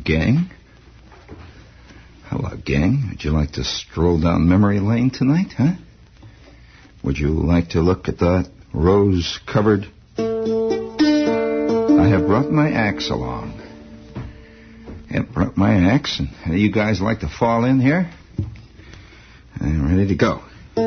gang. Hello, gang. Would you like to stroll down memory lane tonight, huh? Would you like to look at that rose-covered... I have brought my axe along. Yep, brought my axe. And you guys like to fall in here? I'm ready to go.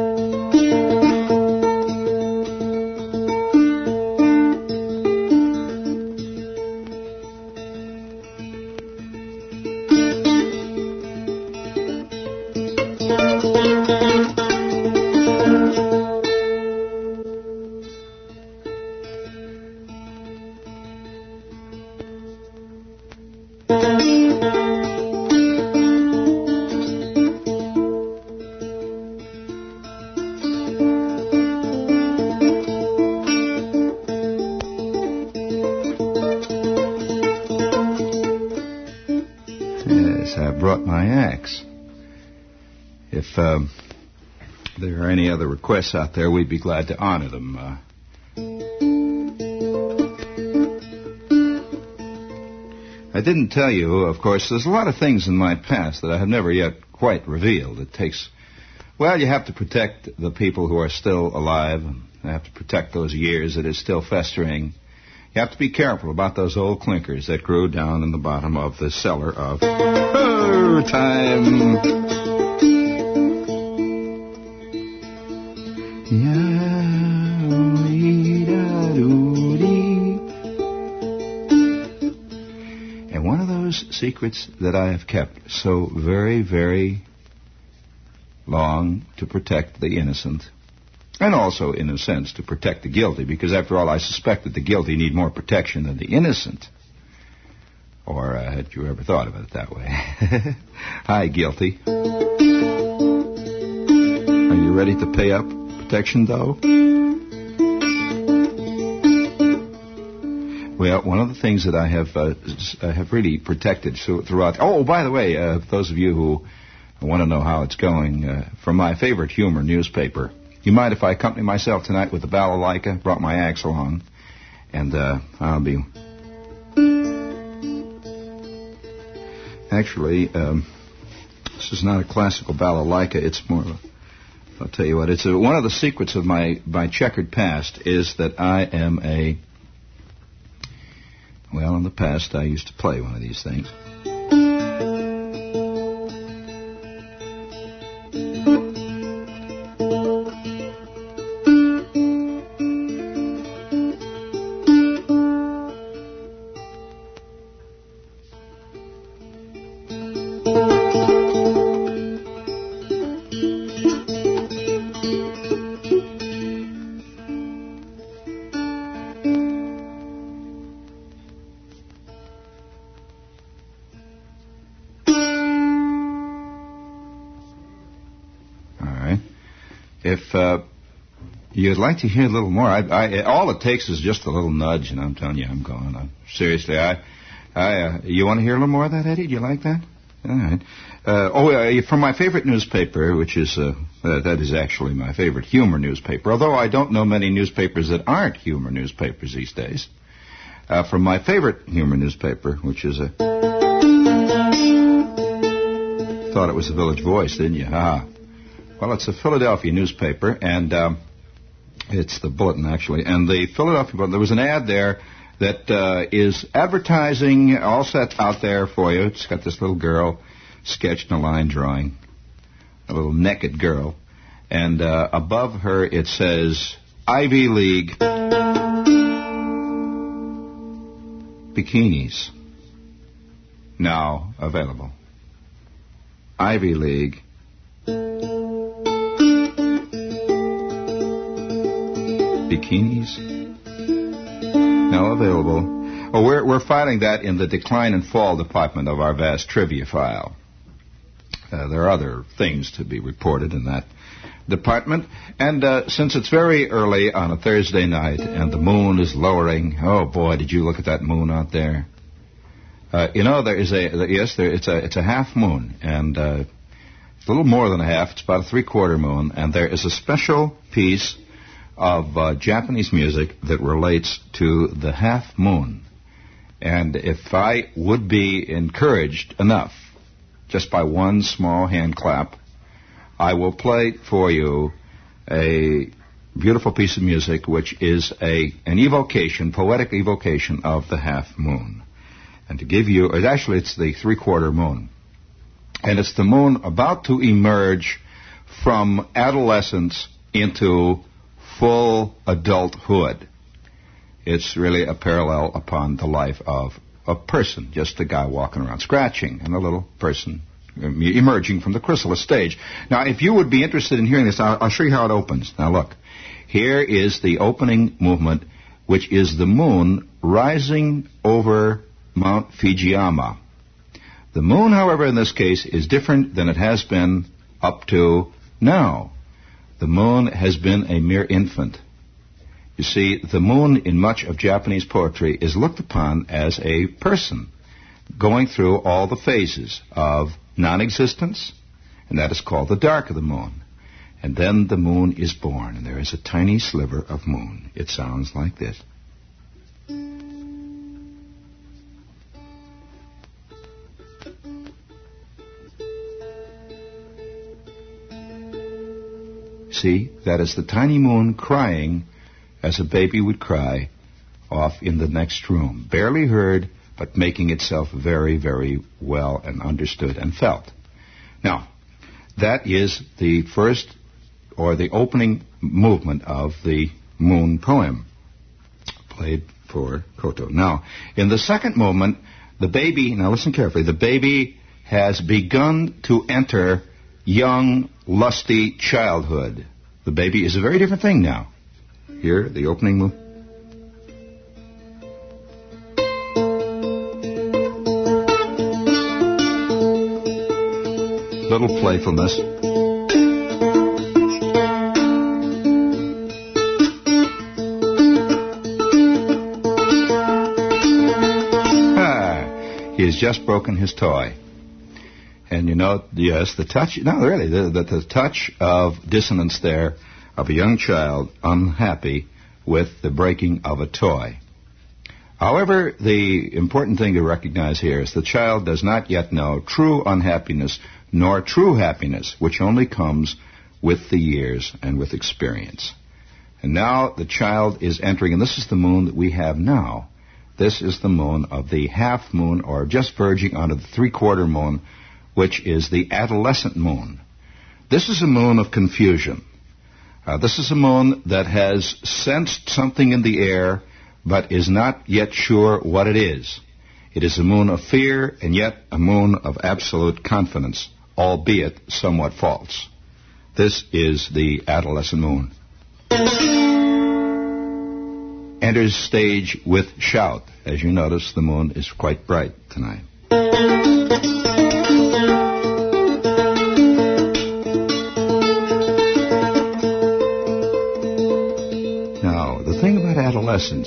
If there are any other requests out there, we'd be glad to honor them. I didn't tell you, of course, there's a lot of things in my past that I have never yet quite revealed. It takes, well, you have to protect the people who are still alive. You have to protect those years that is still festering. You have to be careful about those old clinkers that grew down in the bottom of the cellar of time. And one of those secrets that I have kept so very, very long to protect the innocent, and also, in a sense, to protect the guilty, because after all, I suspect that the guilty need more protection than the innocent. Or had you ever thought of it that way? Hi, guilty. Are you ready to pay up? Protection, though? Well, one of the things that I have really protected throughout... Oh, by the way, those of you who want to know how it's going, from my favorite humor newspaper, you mind if I accompany myself tonight with the balalaika? Brought my axe along, and I'll be... Actually, this is not a classical balalaika. It's more of a... I'll tell you what, it's one of the secrets of my checkered past is that I am a... Well, in the past, I used to play one of these things. If you'd like to hear a little more, all it takes is just a little nudge, and I'm telling you, I'm going. Seriously, you want to hear a little more of that, Eddie? Do you like that? All right. From my favorite newspaper, which is that is actually my favorite humor newspaper. Although I don't know many newspapers that aren't humor newspapers these days. From my favorite humor newspaper, which is thought it was the Village Voice, didn't you? Well, it's a Philadelphia newspaper, and it's the Bulletin, actually. And the Philadelphia Bulletin, there was an ad there that is advertising all set out there for you. It's got this little girl sketched in a line drawing, a little naked girl. And above her it says, Ivy League bikinis now available. Ivy League bikinis now available. Oh, we're filing that in the decline and fall department of our vast trivia file. There are other things to be reported in that department. And since it's very early on a Thursday night and the moon is lowering, oh boy, did you look at that moon out there? There is it's a half moon, and it's a little more than a half. It's about a three-quarter moon, and there is a special piece of Japanese music that relates to the half moon. And if I would be encouraged enough, just by one small hand clap, I will play for you a beautiful piece of music which is an evocation, poetic evocation of the half moon. And to give you, it's the three-quarter moon. And it's the moon about to emerge from adolescence into full adulthood. It's really a parallel upon the life of a person, just a guy walking around scratching, and a little person emerging from the chrysalis stage. Now, if you would be interested in hearing this, I'll show you how it opens. Now, look. Here is the opening movement, which is the moon rising over Mount Fujiyama. The moon, however, in this case, is different than it has been up to now. The moon has been a mere infant. You see, the moon in much of Japanese poetry is looked upon as a person going through all the phases of non-existence, and that is called the dark of the moon. And then the moon is born, and there is a tiny sliver of moon. It sounds like this. See, that is the tiny moon crying as a baby would cry off in the next room. Barely heard, but making itself very, very well and understood and felt. Now, that is the first, or the opening movement of the moon poem, played for koto. Now, in the second movement, the baby, now listen carefully, the baby has begun to enter young, lusty childhood. The baby is a very different thing now. Here, the opening move. Little playfulness. He has just broken his toy. And you know, yes, the touch, no, really, the touch of dissonance there of a young child unhappy with the breaking of a toy. However, the important thing to recognize here is the child does not yet know true unhappiness nor true happiness, which only comes with the years and with experience. And now the child is entering, and this is the moon that we have now. This is the moon of the half moon, or just verging onto the three-quarter moon, which is the adolescent moon. This is a moon of confusion. This is a moon that has sensed something in the air, but is not yet sure what it is. It is a moon of fear, and yet a moon of absolute confidence, albeit somewhat false. This is the adolescent moon. Enters stage with shout. As you notice, the moon is quite bright tonight. Now, the thing about adolescence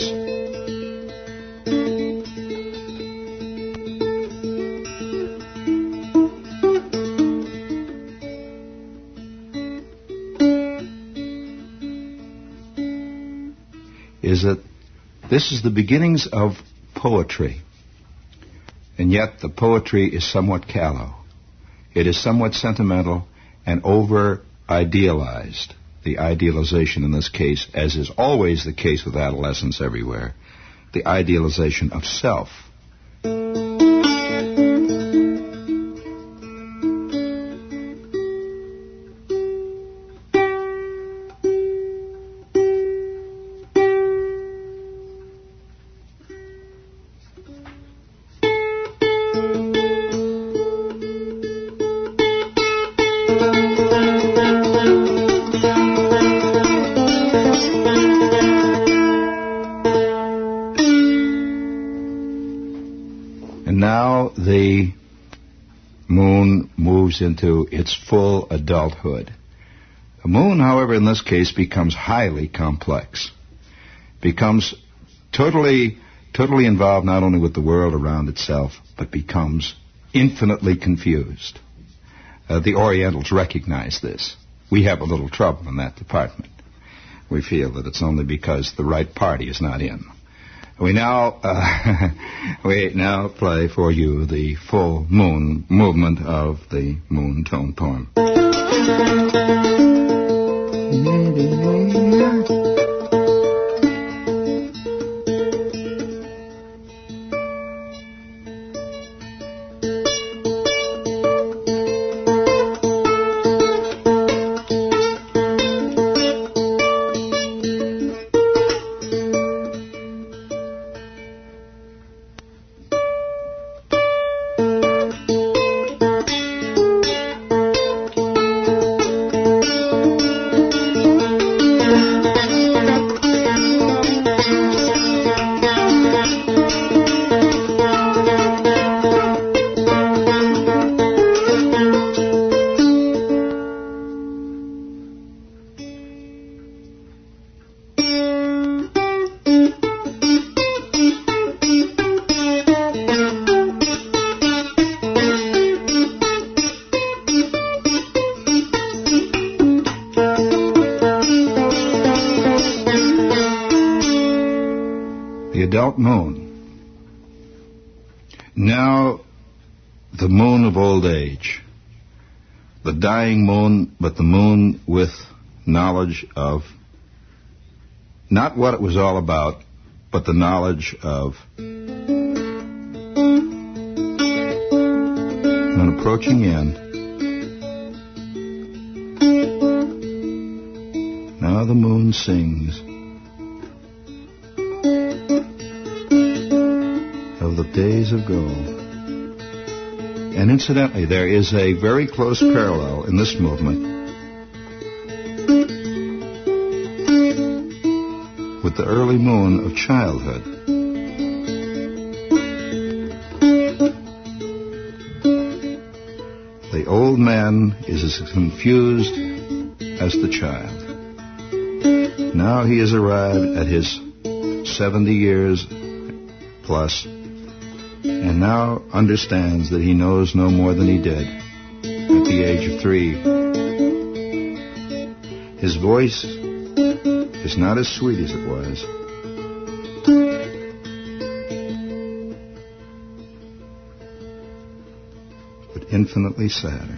is that this is the beginnings of poetry. And yet the poetry is somewhat callow. It is somewhat sentimental and over-idealized. The idealization in this case, as is always the case with adolescents everywhere, the idealization of self. The moon moves into its full adulthood. The moon, however, in this case becomes highly complex, becomes totally involved not only with the world around itself, but becomes infinitely confused. The Orientals recognize this. We have a little trouble in that department. We feel that it's only because the right party is not in. We now play for you the full moon movement of the moon tone poem. Adult moon. Now the moon of old age. The dying moon, but the moon with knowledge of not what it was all about, but the knowledge of an approaching end. Now the moon sings of the days of gold. And incidentally, there is a very close parallel in this movement with the early moon of childhood. The old man is as confused as the child. Now he has arrived at his 70 years plus, and now understands that he knows no more than he did at the age of 3. His voice is not as sweet as it was. But infinitely sadder.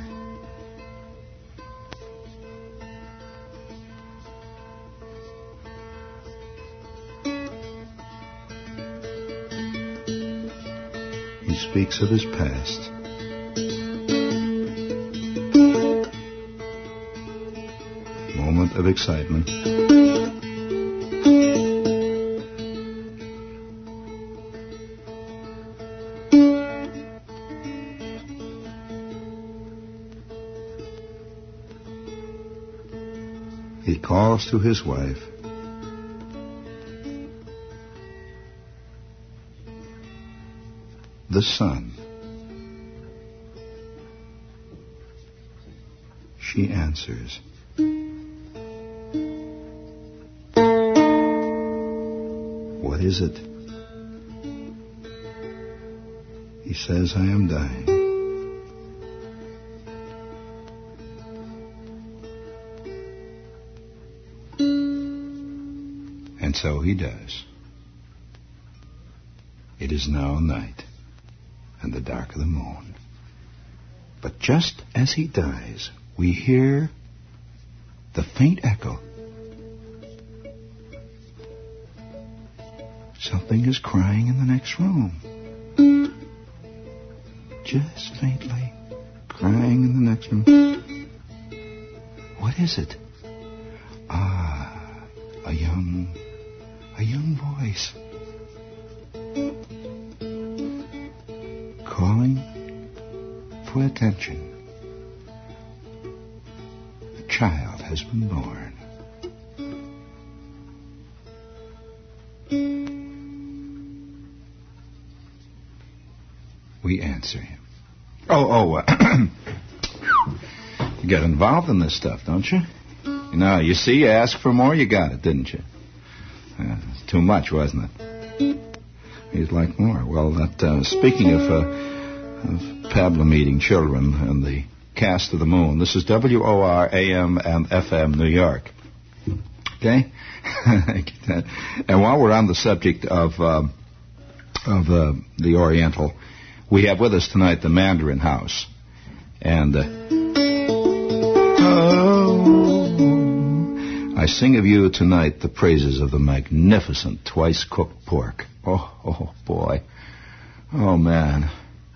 He speaks of his past. Moment of excitement. He calls to his wife. The sun. She answers. What is it? He says, I am dying. And so he does. It is now night, and the dark of the moon. But just as he dies, we hear the faint echo. Something is crying in the next room. Just faintly crying in the next room. What is it? Ah, a young voice. Calling for attention. A child has been born. We answer him. You get involved in this stuff, don't you? No, you see, you asked for more, you got it, didn't you? Too much, wasn't it? He'd like more. Well, speaking of pablum eating children and the cast of the moon, this is WOR AM and FM New York. Okay? And while we're on the subject of the Oriental, we have with us tonight the Mandarin House. And I sing of you tonight the praises of the magnificent twice-cooked pork. Oh, boy. Oh, man.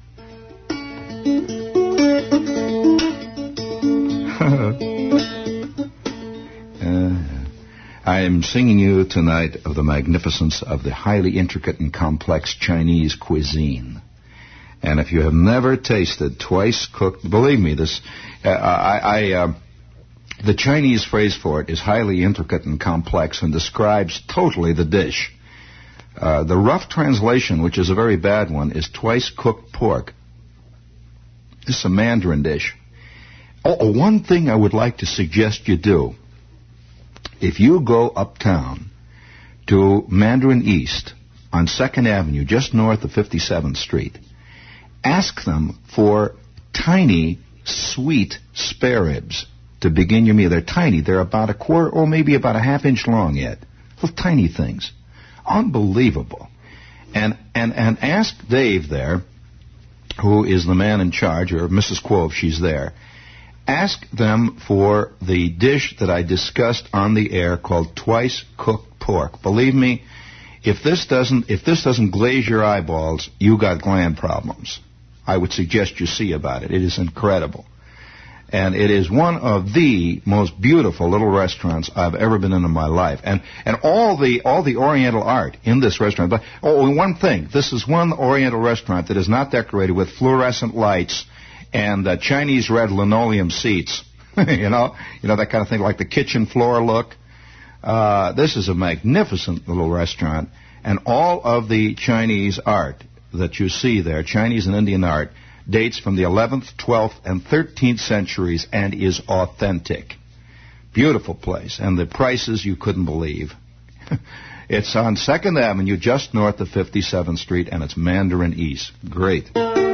I am singing you tonight of the magnificence of the highly intricate and complex Chinese cuisine. And if you have never tasted twice-cooked, believe me, this the Chinese phrase for it is highly intricate and complex and describes totally the dish. The rough translation, which is a very bad one, is twice-cooked pork. This is a Mandarin dish. One thing I would like to suggest you do, if you go uptown to Mandarin East on 2nd Avenue, just north of 57th Street, ask them for tiny, sweet spare ribs to begin your meal. They're tiny. They're about a quarter or maybe about a half-inch long yet. Little tiny things. Unbelievable. And ask Dave there, who is the man in charge, or Mrs. Quo if she's there, ask them for the dish that I discussed on the air called twice-cooked pork. Believe me, if this doesn't glaze your eyeballs, you got gland problems. I would suggest you see about it. It is incredible. And it is one of the most beautiful little restaurants I've ever been in my life. And all the Oriental art in this restaurant. But one thing, this is one Oriental restaurant that is not decorated with fluorescent lights and Chinese red linoleum seats. you know that kind of thing, like the kitchen floor look. This is a magnificent little restaurant, and all of the Chinese art that you see there, Chinese and Indian art, dates from the 11th, 12th, and 13th centuries and is authentic. Beautiful place, and the prices you couldn't believe. It's on 2nd Avenue, just north of 57th Street, and it's Mandarin East. Great.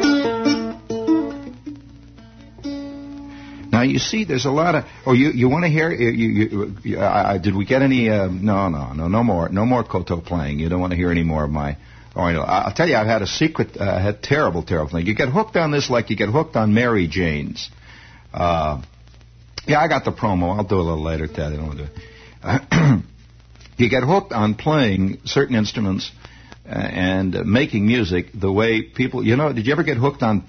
Now, you see, there's a lot of... Oh, you want to hear... did we get any... No more koto playing. You don't want to hear any more of my... I'll tell you, I've had a secret... had terrible thing. You get hooked on this like you get hooked on Mary Jane's. Yeah, I got the promo. I'll do it a little later, Ted. I don't want to do it. You get hooked on playing certain instruments and making music the way people... did you ever get hooked on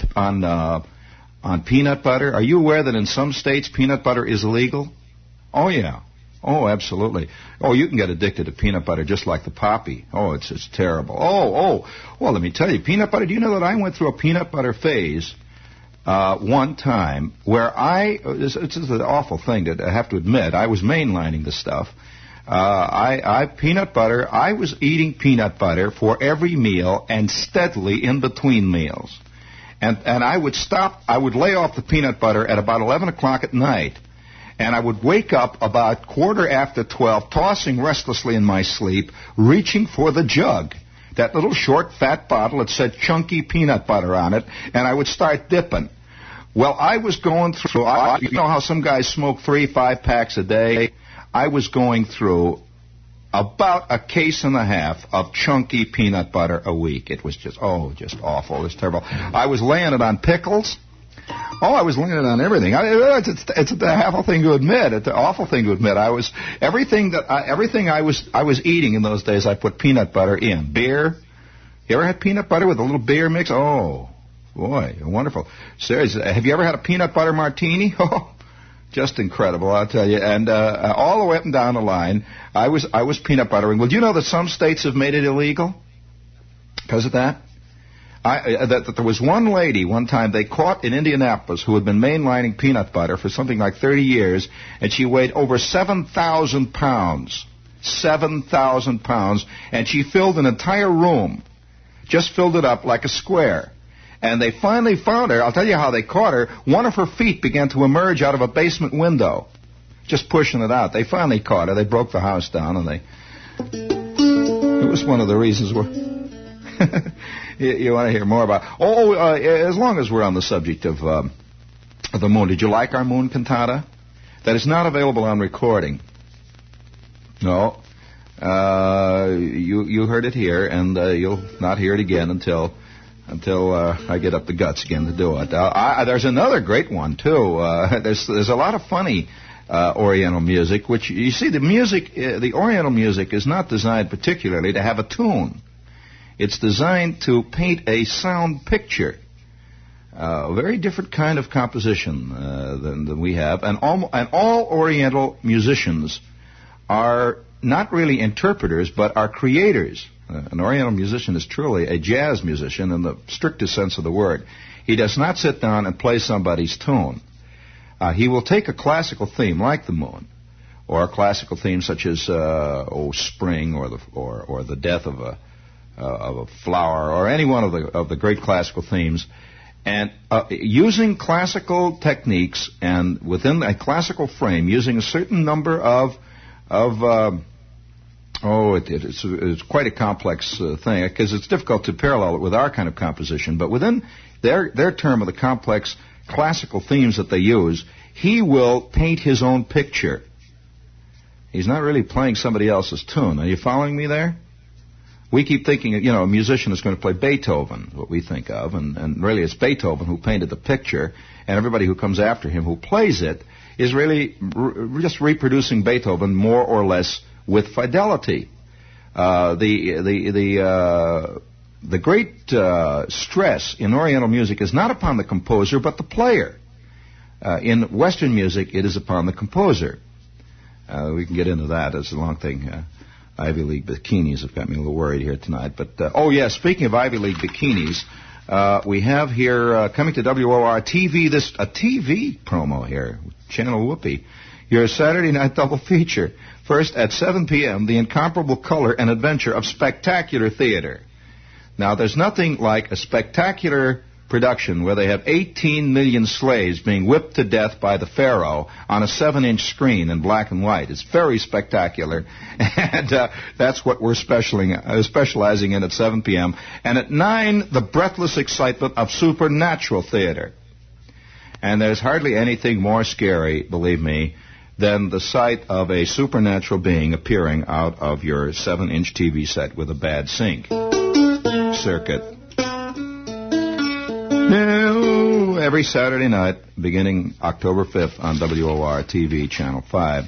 peanut butter? Are you aware that in some states peanut butter is illegal? Oh, yeah. Oh, absolutely. Oh, you can get addicted to peanut butter just like the poppy. Oh, it's terrible. Well, let me tell you, peanut butter, do you know that I went through a peanut butter phase one time where this is an awful thing that I have to admit, I was mainlining the stuff. Peanut butter, I was eating peanut butter for every meal and steadily in between meals. And I would lay off the peanut butter at about 11 o'clock at night, and I would wake up about 12:15, tossing restlessly in my sleep, reaching for the jug, that little short, fat bottle that said chunky peanut butter on it, and I would start dipping. Well, I was going through, you know how some guys smoke 3-5 packs a day? I was going through about a case and a half of chunky peanut butter a week. It was just awful. It was terrible. I was laying it on pickles. I was laying it on everything. It's a awful thing to admit. It's an awful thing to admit. Everything I was eating in those days, I put peanut butter in. Beer. You ever had peanut butter with a little beer mix? Oh, boy, wonderful. Seriously, have you ever had a peanut butter martini? Oh, just incredible, I'll tell you. And all the way up and down the line, I was peanut buttering. Well, do you know that some states have made it illegal because of that? That there was one lady one time they caught in Indianapolis who had been mainlining peanut butter for something like 30 years, and she weighed over 7,000 pounds. 7,000 pounds, and she filled an entire room, just filled it up like a square. And they finally found her. I'll tell you how they caught her. One of her feet began to emerge out of a basement window, just pushing it out. They finally caught her. They broke the house down, and it was one of the reasons where... you want to hear more about... as long as we're on the subject of the moon, did you like our moon cantata? That is not available on recording. No. You heard it here, and you'll not hear it again until I get up the guts again to do it. There's another great one too. There's a lot of funny Oriental music, which you see the Oriental music is not designed particularly to have a tune. It's designed to paint a sound picture. A very different kind of composition than we have, and all Oriental musicians are not really interpreters, but are creators. An Oriental musician is truly a jazz musician in the strictest sense of the word. He does not sit down and play somebody's tune. He will take a classical theme like the moon, or a classical theme such as spring, or the death of a flower, or any one of the great classical themes, and using classical techniques and within a classical frame, using a certain number it's quite a complex thing, because it's difficult to parallel it with our kind of composition. But within their term of the complex classical themes that they use, he will paint his own picture. He's not really playing somebody else's tune. Are you following me there? We keep thinking, a musician is going to play Beethoven, what we think of, and really it's Beethoven who painted the picture, and everybody who comes after him who plays it is really just reproducing Beethoven more or less with fidelity. The great stress in Oriental music is not upon the composer, but the player. In Western music, it is upon the composer. We can get into that. It's a long thing. Ivy League bikinis have got me a little worried here tonight. But speaking of Ivy League bikinis, we have here coming to WOR TV a TV promo here, Channel Whoopi. Your Saturday night double feature. First, at 7 p.m., the incomparable color and adventure of spectacular theater. Now, there's nothing like a spectacular production where they have 18 million slaves being whipped to death by the Pharaoh on a 7-inch screen in black and white. It's very spectacular, and that's what we're specializing in at 7 p.m. And at 9, the breathless excitement of supernatural theater. And there's hardly anything more scary, believe me, than the sight of a supernatural being appearing out of your 7-inch TV set with a bad sync circuit. Now, every Saturday night, beginning October 5th on WOR TV, Channel 5.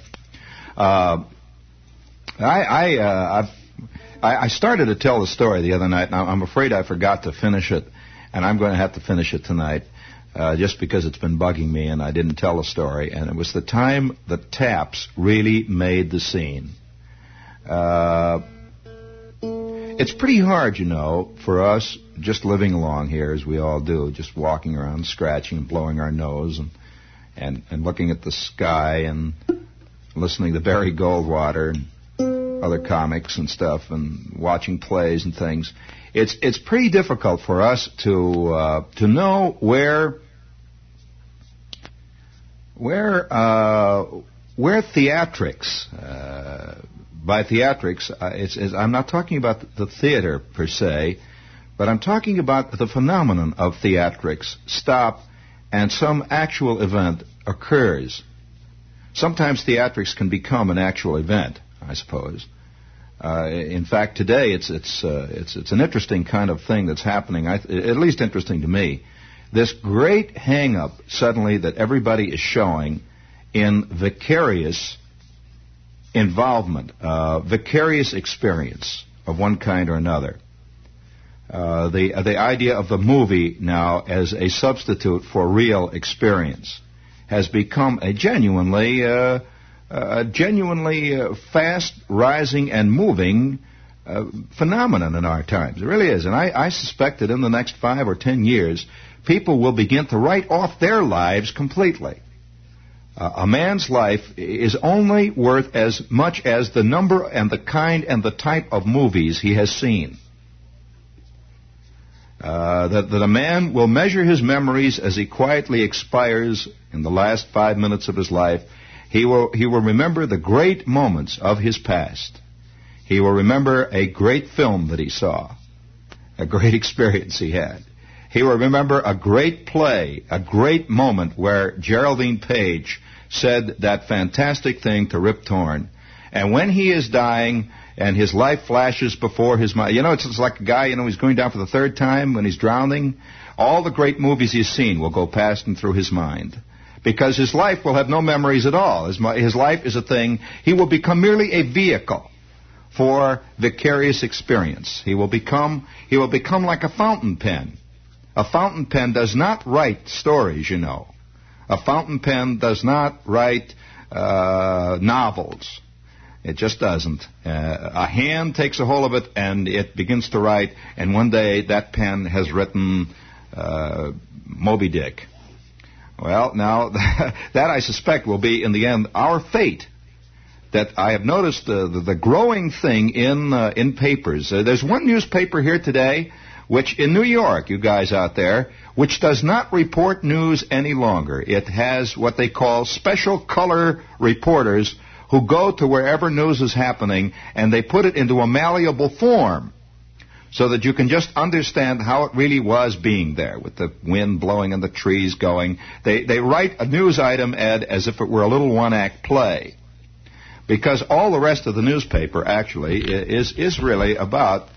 I started to tell the story the other night, and I'm afraid I forgot to finish it, and I'm going to have to finish it tonight. Just because it's been bugging me and I didn't tell a story. And it was the time the Taps really made the scene. It's pretty hard, for us just living along here as we all do, just walking around, scratching and blowing our nose and looking at the sky and listening to Barry Goldwater and other comics and stuff and watching plays and things. It's pretty difficult for us to know where theatrics. By theatrics, I'm not talking about the theater per se, but I'm talking about the phenomenon of theatrics stop and some actual event occurs. Sometimes theatrics can become an actual event, I suppose. In fact, today it's an interesting kind of thing that's happening. At least interesting to me. This great hang-up suddenly that everybody is showing in vicarious involvement, vicarious experience of one kind or another. The idea of the movie now as a substitute for real experience has become a genuinely fast, rising, and moving phenomenon in our times. It really is. And I suspect that in the next 5 or 10 years, people will begin to write off their lives completely. A man's life is only worth as much as the number and the kind and the type of movies he has seen. That a man will measure his memories as he quietly expires in the last 5 minutes of his life. He will remember the great moments of his past. He will remember a great film that he saw, a great experience he had. He will remember a great play, a great moment where Geraldine Page said that fantastic thing to Rip Torn. And when he is dying, and his life flashes before his mind. You know, it's like a guy, he's going down for the third time when he's drowning. All the great movies he's seen will go past and through his mind, because his life will have no memories at all. His life is a thing. He will become merely a vehicle for vicarious experience. He will become like a fountain pen. A fountain pen does not write stories, A fountain pen does not write novels. It just doesn't. A hand takes a hold of it and it begins to write, and one day that pen has written Moby Dick. Well, now, that I suspect will be, in the end, our fate. That I have noticed the growing thing in papers. There's one newspaper here today, which in New York, you guys out there, which does not report news any longer. It has what they call special color reporters who go to wherever news is happening, and they put it into a malleable form so that you can just understand how it really was being there, with the wind blowing and the trees going. They write a news item, Ed, as if it were a little one-act play. Because all the rest of the newspaper, actually, is really about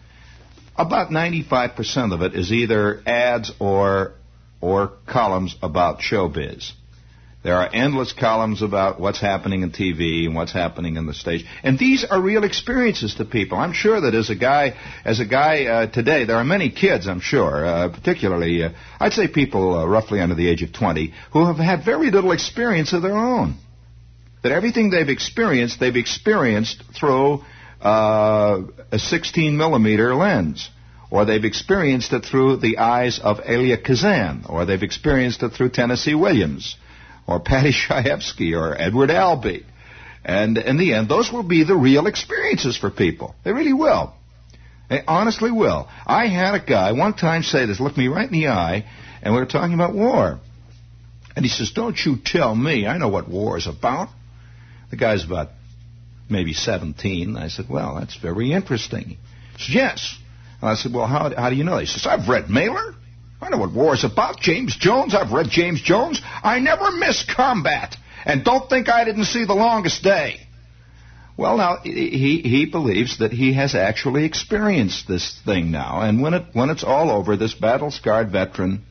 95% of it is either ads or columns about showbiz. There are endless columns about what's happening in TV and what's happening in the stage. And these are real experiences to people. I'm sure that as a guy today, there are many kids, I'm sure, particularly, I'd say people roughly under the age of 20, who have had very little experience of their own. That everything they've experienced through a 16-millimeter lens. Or they've experienced it through the eyes of Elia Kazan. Or they've experienced it through Tennessee Williams. Or Patty Chayefsky. Or Edward Albee. And in the end, those will be the real experiences for people. They really will. They honestly will. I had a guy one time say this, look me right in the eye, and we were talking about war. And he says, don't you tell me, I know what war is about. The guy's about maybe 17. I said, well, that's very interesting. He said, yes. And I said, well, how do you know? He says, I've read Mailer. I know what war is about. James Jones. I've read James Jones. I never miss combat. And don't think I didn't see The Longest Day. Well, now, he believes that he has actually experienced this thing now. And when it's all over, this battle-scarred veteran,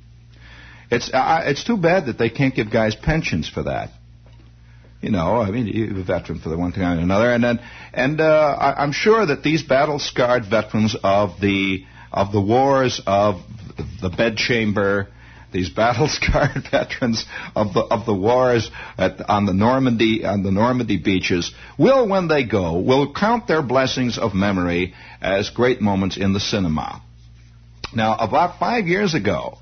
it's too bad that they can't give guys pensions for that. You're a veteran for the one thing and another, and I'm sure that these battle-scarred veterans of the wars of the bedchamber, these battle-scarred veterans of the wars on the Normandy beaches, will, when they go, will count their blessings of memory as great moments in the cinema. Now, about 5 years ago,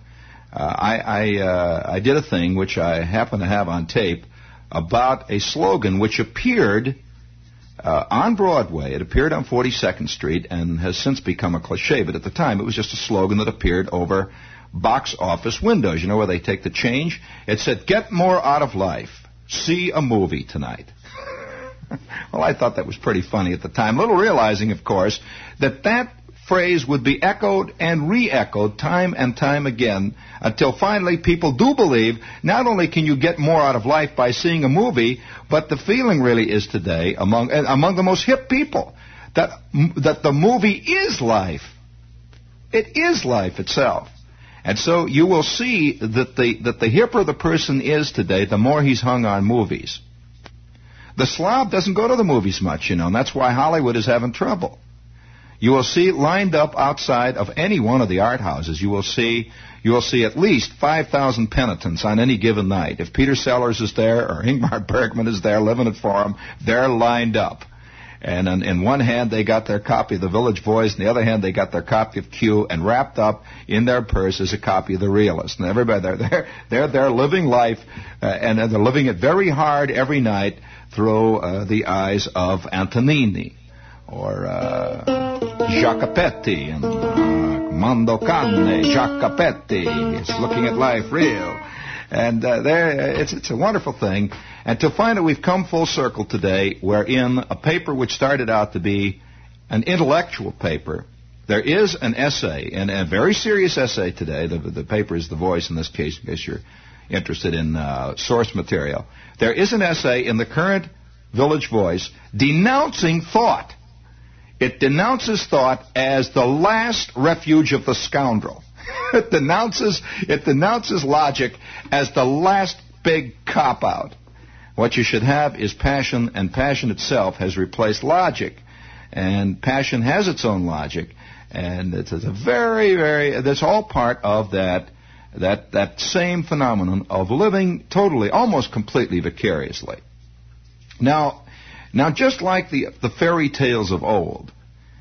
I did a thing which I happen to have on tape, about a slogan which appeared on Broadway. It appeared on 42nd Street and has since become a cliche, but at the time it was just a slogan that appeared over box office windows. You know where they take the change? It said, get more out of life. See a movie tonight. Well, I thought that was pretty funny at the time, little realizing, of course, that phrase would be echoed and re-echoed time and time again until finally people do believe not only can you get more out of life by seeing a movie, but the feeling really is today among the most hip people that the movie is life. It is life itself. And so you will see that the hipper the person is today, the more he's hung on movies. The slob doesn't go to the movies much, and that's why Hollywood is having trouble. You will see lined up outside of any one of the art houses, you will see at least 5,000 penitents on any given night. If Peter Sellers is there or Ingmar Bergman is there living it for them, they're lined up. And in one hand they got their copy of The Village Voice, in the other hand they got their copy of Q, and wrapped up in their purse is a copy of The Realist. And everybody, they're living life, and they're living it very hard every night through the eyes of Antonini or Jacopetti and Mondocane, Jacopetti. It's looking at life real. And it's a wonderful thing. And to find that we've come full circle today, wherein a paper which started out to be an intellectual paper, there is an essay, and a very serious essay today. The paper is The Voice in this case, in case you're interested in source material. There is an essay in the current Village Voice denouncing thought. It denounces thought as the last refuge of the scoundrel. It denounces logic as the last big cop-out. What you should have is passion, and passion itself has replaced logic. And passion has its own logic, and it's a that's all part of that same phenomenon of living totally, almost completely vicariously. Now, just like the fairy tales of old,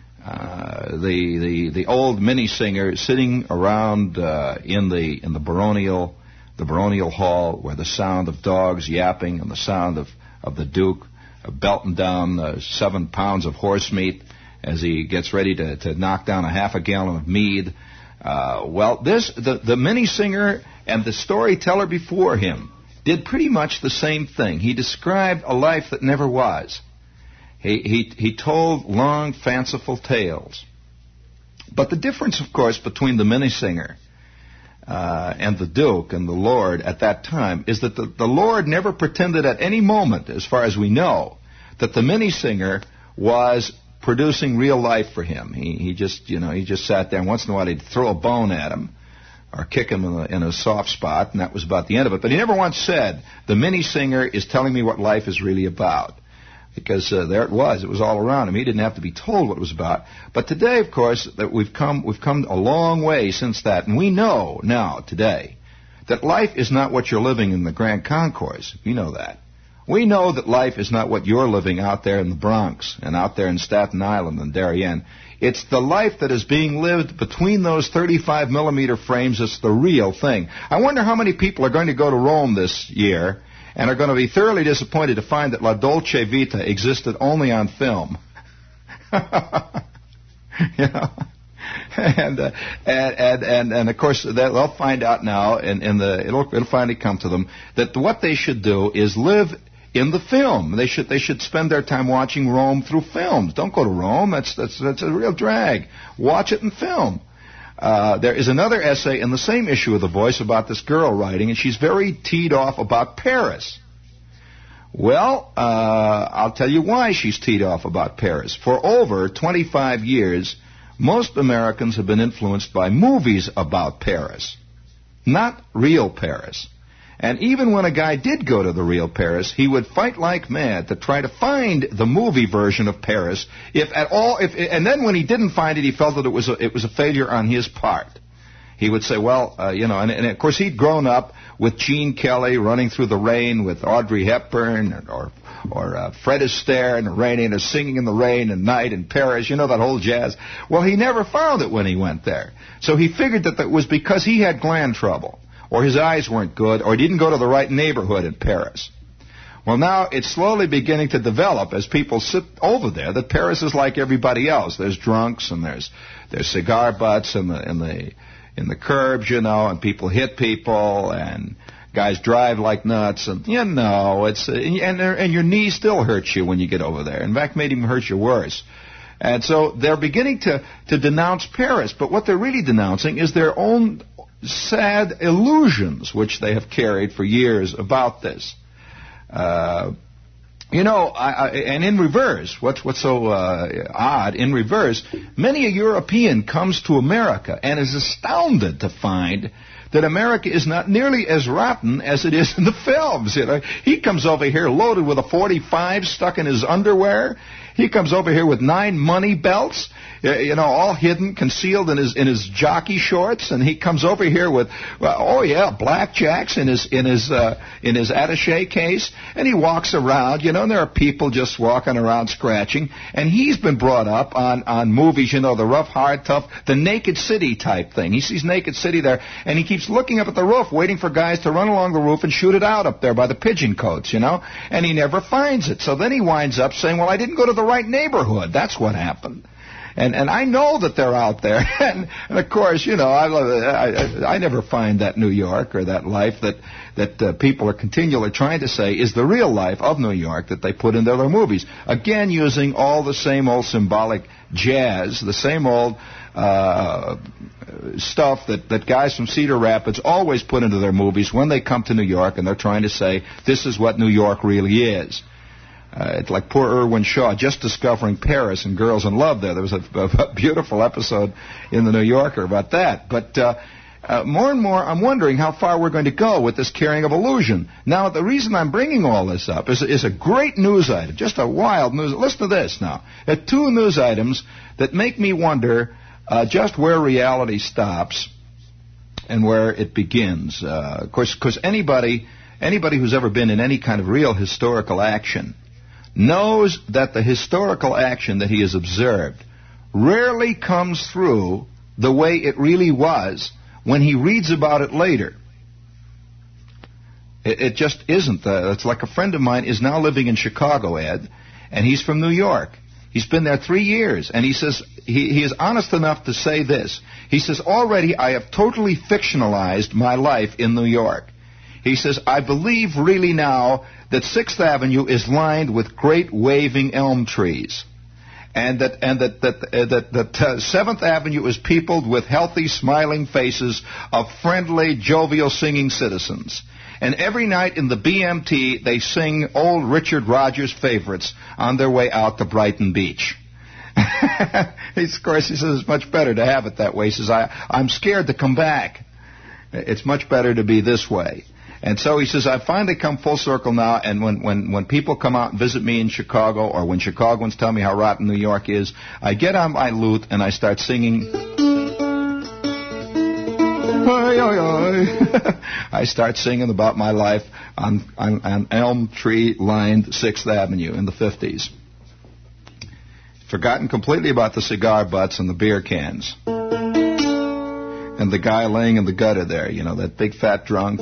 the old minne-singer sitting around in the baronial hall, where the sound of dogs yapping and the sound of the Duke belting down 7 pounds of horse meat as he gets ready to knock down a half a gallon of mead. The minne-singer and the storyteller before him did pretty much the same thing. He described a life that never was. He told long, fanciful tales. But the difference, of course, between the minne-singer and the Duke and the Lord at that time is that the Lord never pretended at any moment, as far as we know, that the minne-singer was producing real life for him. He just sat there, and once in a while he'd throw a bone at him or kick him in a soft spot, and that was about the end of it. But he never once said, the minne-singer is telling me what life is really about. Because there it was all around him. He didn't have to be told what it was about. But today, of course, that we've come a long way since that, and we know now, today, that life is not what you're living in the Grand Concourse. You know that. We know that life is not what you're living out there in the Bronx and out there in Staten Island and Darien. It's the life that is being lived between those 35-millimeter frames that's the real thing. I wonder how many people are going to go to Rome this year and are going to be thoroughly disappointed to find that La Dolce Vita existed only on film. And of course they'll find out now, and it'll finally come to them that what they should do is live in the film. They should spend their time watching Rome through films. Don't go to Rome. That's a real drag. Watch it in film. There is another essay in the same issue of The Voice about this girl writing, and she's very teed off about Paris. Well, I'll tell you why she's teed off about Paris. For over 25 years, most Americans have been influenced by movies about Paris, not real Paris. And even when a guy did go to the real Paris, he would fight like mad to try to find the movie version of Paris, if at all. And then when he didn't find it, he felt that it was a failure on his part. He would say, well, and of course he'd grown up with Gene Kelly running through the rain with Audrey Hepburn or Fred Astaire and the rain and singing in the rain and night in Paris, that whole jazz. Well, he never found it when he went there. So he figured that was because he had gland trouble, or his eyes weren't good, or he didn't go to the right neighborhood in Paris. Well, now it's slowly beginning to develop as people sit over there that Paris is like everybody else. There's drunks and there's cigar butts in the curbs, and people hit people and guys drive like nuts, and and your knee still hurts you when you get over there. In fact, may even hurt you worse. And so they're beginning to denounce Paris, but what they're really denouncing is their own sad illusions, which they have carried for years about this. And in reverse, what's so odd, in reverse, many a European comes to America and is astounded to find that America is not nearly as rotten as it is in the films. He comes over here loaded with a .45 stuck in his underwear. He comes over here with 9 money belts, all hidden, concealed in his jockey shorts, and he comes over here with, blackjacks in his attaché case, and he walks around, and there are people just walking around scratching, and he's been brought up on movies, the rough, hard, tough, the Naked City type thing. He sees Naked City there, and he keeps looking up at the roof, waiting for guys to run along the roof and shoot it out up there by the pigeon cotes, and he never finds it. So then he winds up saying, well, I didn't go to the right neighborhood. That's what happened. And I know that they're out there. And of course, I never find that New York or that life that people are continually trying to say is the real life of New York that they put into their movies. Again, using all the same old symbolic jazz, the same old stuff that guys from Cedar Rapids always put into their movies when they come to New York and they're trying to say this is what New York really is. It's like poor Irwin Shaw just discovering Paris and Girls in Love there. There was a beautiful episode in the New Yorker about that. But more and more, I'm wondering how far we're going to go with this carrying of illusion. Now, the reason I'm bringing all this up is a great news item, just a wild news. Listen to this now. Two news items that make me wonder just where reality stops and where it begins. Of course, because anybody who's ever been in any kind of real historical action knows that the historical action that he has observed rarely comes through the way it really was when he reads about it later. It just isn't. It's like a friend of mine is now living in Chicago, Ed, and he's from New York. He's been there 3 years, and he says he is honest enough to say this. He says, already I have totally fictionalized my life in New York. He says, I believe really now that 6th Avenue is lined with great waving elm trees. And that 7th Avenue is peopled with healthy, smiling faces of friendly, jovial, singing citizens. And every night in the BMT, they sing old Richard Rogers favorites on their way out to Brighton Beach. Of course, he says it's much better to have it that way. He says, I'm scared to come back. It's much better to be this way. And so he says, I've finally come full circle now, and when people come out and visit me in Chicago, or when Chicagoans tell me how rotten New York is, I get on my lute and I start singing. I start singing about my life on elm tree-lined 6th Avenue in the 50s. Forgotten completely about the cigar butts and the beer cans. And the guy laying in the gutter there, you know, that big fat drunk.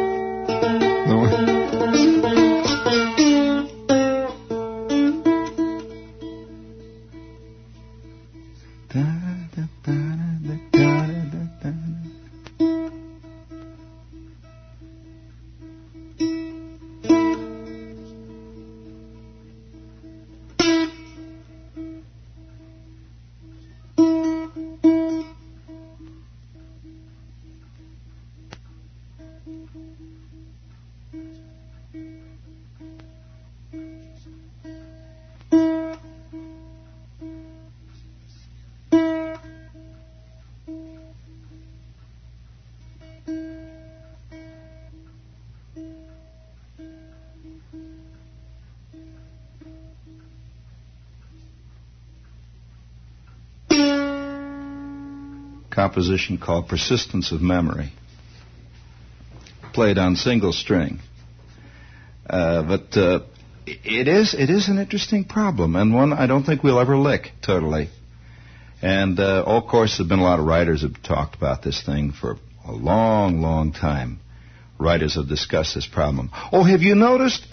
Composition called Persistence of Memory, played on single string. But it is an interesting problem, and one I don't think we'll ever lick totally. And of course, there've been a lot of writers who've talked about this thing for a long, long time. Writers have discussed this problem. Oh, have you noticed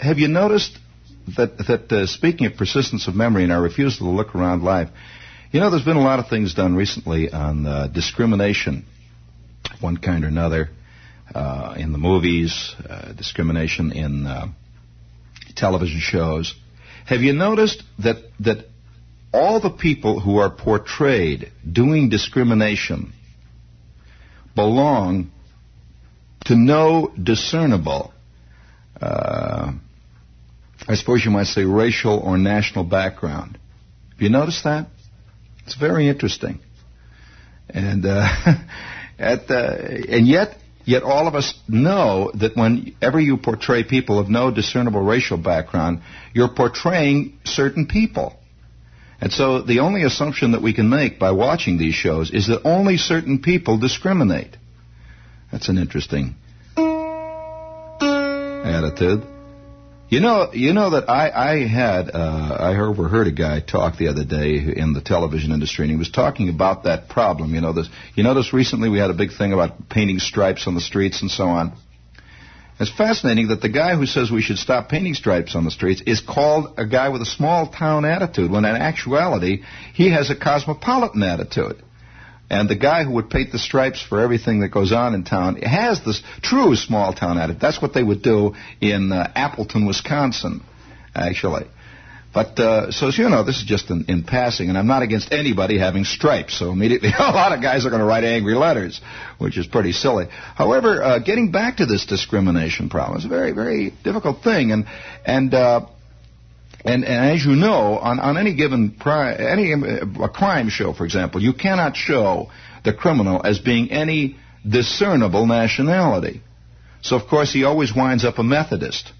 that speaking of persistence of memory and our refusal to look around life, you know, there's been a lot of things done recently on discrimination, one kind or another, in the movies, discrimination in television shows. Have you noticed that all the people who are portrayed doing discrimination belong to no discernible, I suppose you might say, racial or national background? Have you noticed that? It's very interesting, and and yet all of us know that whenever you portray people of no discernible racial background, you're portraying certain people, and so the only assumption that we can make by watching these shows is that only certain people discriminate. That's an interesting attitude. You know that I overheard a guy talk the other day in the television industry, and he was talking about that problem. You notice recently we had a big thing about painting stripes on the streets and so on. It's fascinating that the guy who says we should stop painting stripes on the streets is called a guy with a small town attitude, when in actuality he has a cosmopolitan attitude. And the guy who would paint the stripes for everything that goes on in town has this true small-town attitude. That's what they would do in Appleton, Wisconsin, actually. But, so you know, this is just in passing, and I'm not against anybody having stripes, so immediately a lot of guys are going to write angry letters, which is pretty silly. However, getting back to this discrimination problem is a very, very difficult thing, and And as you know, on any given a crime show, for example, you cannot show the criminal as being any discernible nationality. So of course he always winds up a Methodist,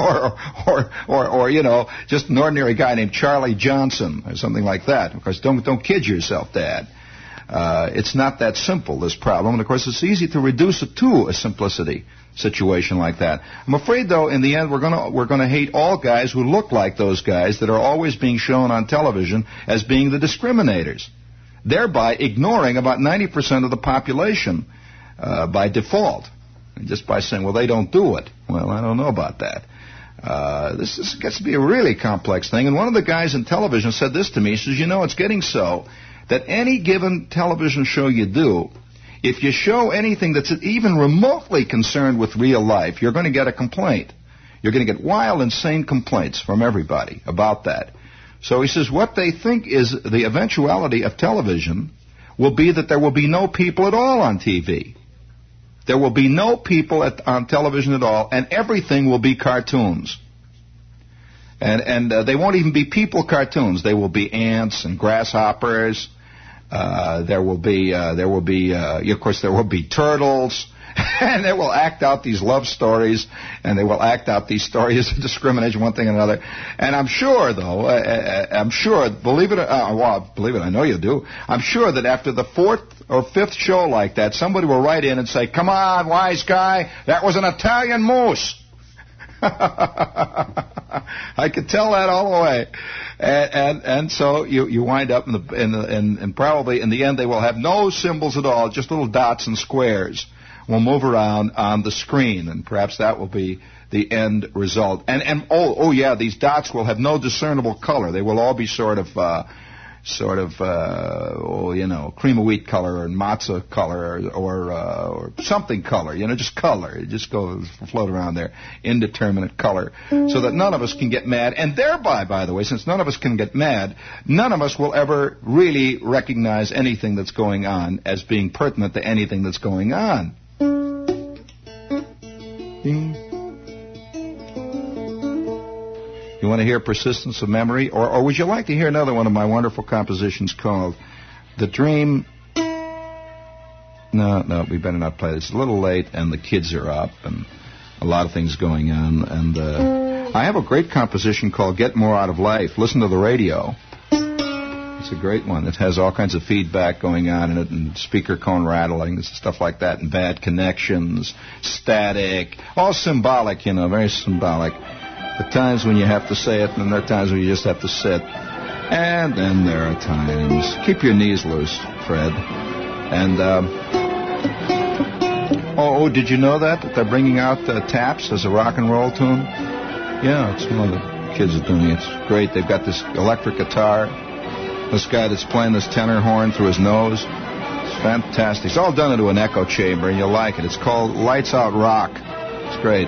or you know, just an ordinary guy named Charlie Johnson or something like that. Of course, don't kid yourself, Dad. It's not that simple, this problem, and of course it's easy to reduce it to a simplicity situation like that. I'm afraid, though, in the end we're gonna hate all guys who look like those guys that are always being shown on television as being the discriminators, thereby ignoring about 90% of the population by default, and just by saying, well, they don't do it. Well, I don't know about that. This gets to be a really complex thing, and one of the guys in television said this to me. He says, you know, it's getting so that any given television show you do, if you show anything that's even remotely concerned with real life, you're going to get a complaint. You're going to get wild, insane complaints from everybody about that. So he says what they think is the eventuality of television will be that there will be no people at all on TV. There will be no people on television at all, and everything will be cartoons. And they won't even be people cartoons. They will be ants and grasshoppers. There will be, of course, there will be turtles, and they will act out these love stories, and they will act out these stories of discrimination, one thing and another. And I'm sure, though, believe it, I know you do. I'm sure that after the fourth or fifth show like that, somebody will write in and say, "Come on, wise guy, that was an Italian moose." I could tell that all the way, and so you wind up and probably in the end they will have no symbols at all, just little dots and squares will move around on the screen, and perhaps that will be the end result. And oh yeah, these dots will have no discernible color. They will all be sort of cream of wheat color or matzah color or something color, just color. Just go float around there, indeterminate color, so that none of us can get mad. And thereby, by the way, since none of us can get mad, none of us will ever really recognize anything that's going on as being pertinent to anything that's going on. You want to hear Persistence of Memory? Or would you like to hear another one of my wonderful compositions called The Dream? No, we better not play this. It's a little late, and the kids are up, and a lot of things going on. And I have a great composition called Get More Out of Life. Listen to the radio. It's a great one. It has all kinds of feedback going on in it, and speaker cone rattling, and stuff like that, and bad connections, static, all symbolic, very symbolic. There are times when you have to say it, and there are times when you just have to sit. And then there are times. Keep your knees loose, Fred. And, did you know that they're bringing out Taps as a rock and roll tune? Yeah, it's one of the kids are doing it. It's great. They've got this electric guitar. This guy that's playing this tenor horn through his nose. It's fantastic. It's all done into an echo chamber, and you'll like it. It's called Lights Out Rock. It's great.